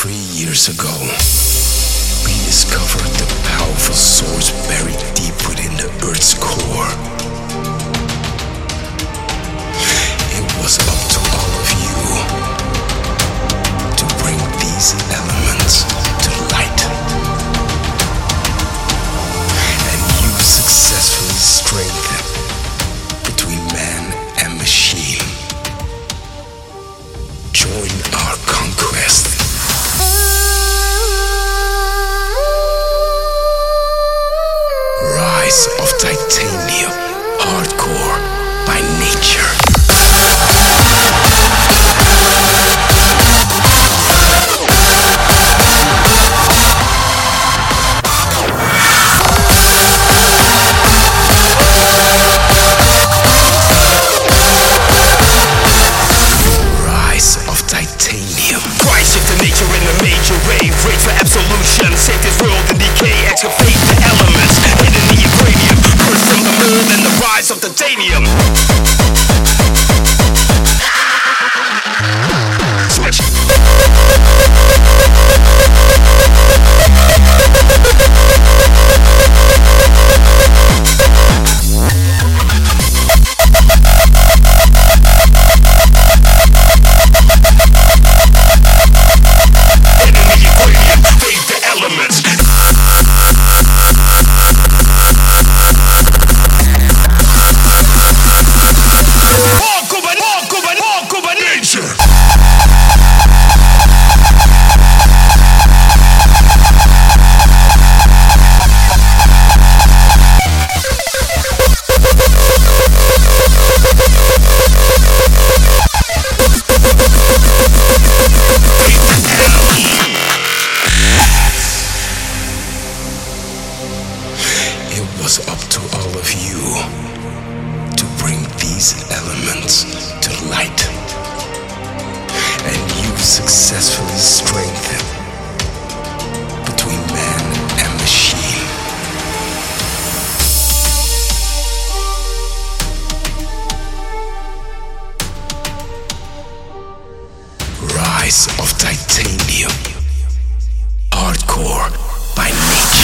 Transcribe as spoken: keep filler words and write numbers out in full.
Three years ago, we discovered the powerful source buried deep within the Earth's core. It was up to all of you to bring these elements to light. And you successfully strengthened between man and machine. Join our conquest. Rise of Titanium, hardcore by nature. Rise of Titanium. Christ shifted nature in a major way. Rage for absolution. Save this world in decay. Excavate the elements hidden in the uranium. Curse from the moon and the rise of titanium. Switch. It was up to all of you to bring these elements to light. And you successfully strengthened between man and machine. Rise of Titanium, hardcore by nature.